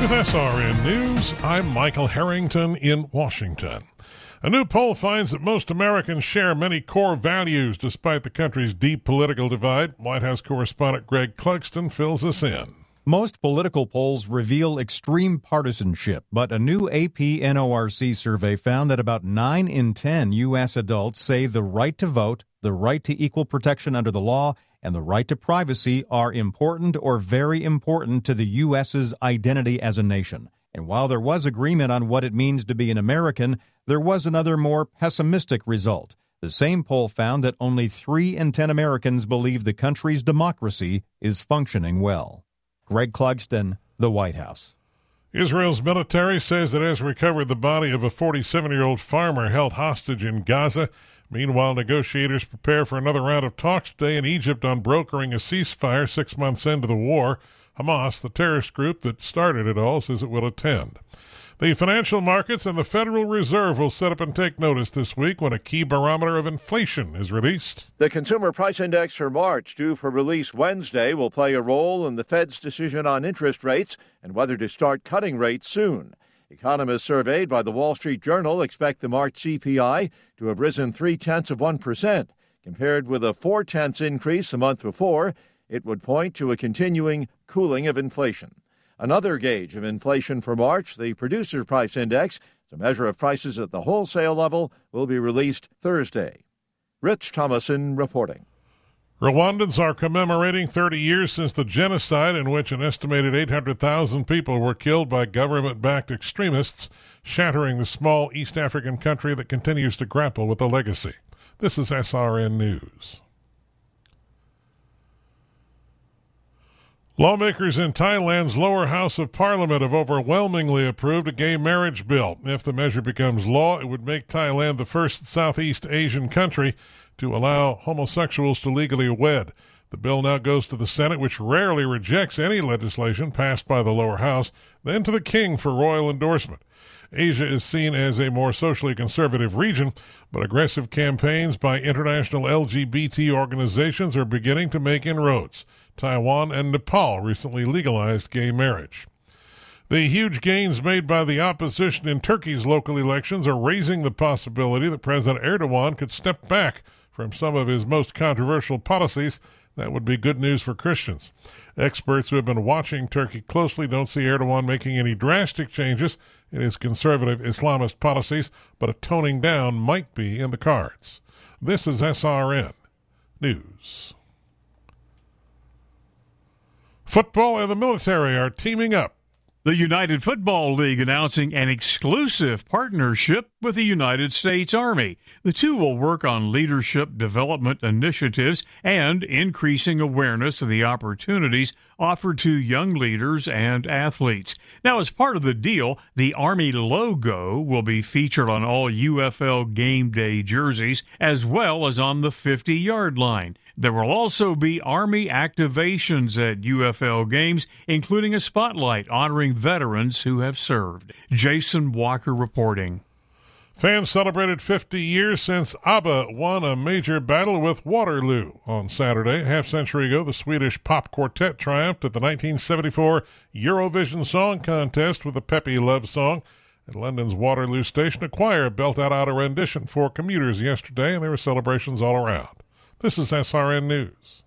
With SRN News, I'm Michael Harrington in Washington. A new poll finds that most Americans share many core values despite the country's deep political divide. White House correspondent Greg Clugston fills us in. Most political polls reveal extreme partisanship, but a new AP NORC survey found that about 9 in 10 U.S. adults say the right to vote, the right to equal protection under the law, and the right to privacy are important or very important to the U.S.'s identity as a nation. And while there was agreement on what it means to be an American, there was another more pessimistic result. The same poll found that only 3 in 10 Americans believe the country's democracy is functioning well. Greg Clugston, the White House. Israel's military says it has recovered the body of a 47-year-old farmer held hostage in Gaza. Meanwhile, negotiators prepare for another round of talks today in Egypt on brokering a ceasefire 6 months into the war. Hamas, the terrorist group that started it all, says it will attend. The financial markets and the Federal Reserve will sit up and take notice this week when a key barometer of inflation is released. The Consumer Price Index for March, due for release Wednesday, will play a role in the Fed's decision on interest rates and whether to start cutting rates soon. Economists surveyed by the Wall Street Journal expect the March CPI to have risen 0.3%. Compared with a 0.4 increase the month before, it would point to a continuing cooling of inflation. Another gauge of inflation for March, the Producer Price Index, a measure of prices at the wholesale level, will be released Thursday. Rich Thomason reporting. Rwandans are commemorating 30 years since the genocide in which an estimated 800,000 people were killed by government-backed extremists, shattering the small East African country that continues to grapple with the legacy. This is SRN News. Lawmakers in Thailand's lower house of parliament have overwhelmingly approved a gay marriage bill. If the measure becomes law, it would make Thailand the first Southeast Asian country to allow homosexuals to legally wed. The bill now goes to the Senate, which rarely rejects any legislation passed by the lower house, then to the king for royal endorsement. Asia is seen as a more socially conservative region, but aggressive campaigns by international LGBT organizations are beginning to make inroads. Taiwan and Nepal recently legalized gay marriage. The huge gains made by the opposition in Turkey's local elections are raising the possibility that President Erdogan could step back from some of his most controversial policies. That would be good news for Christians. Experts who have been watching Turkey closely don't see Erdogan making any drastic changes in his conservative Islamist policies, but a toning down might be in the cards. This is SRN News. Football and the military are teaming up. The United Football League announcing an exclusive partnership with the United States Army. The two will work on leadership development initiatives and increasing awareness of the opportunities offered to young leaders and athletes. Now, as part of the deal, the Army logo will be featured on all UFL game day jerseys as well as on the 50-yard line. There will also be Army activations at UFL games, including a spotlight honoring veterans who have served. Jason Walker reporting. Fans celebrated 50 years since ABBA won a major battle with Waterloo. On Saturday, a half-century ago, the Swedish pop quartet triumphed at the 1974 Eurovision Song Contest with a peppy love song. At London's Waterloo Station, a choir belted out a rendition for commuters yesterday, and there were celebrations all around. This is SRN News.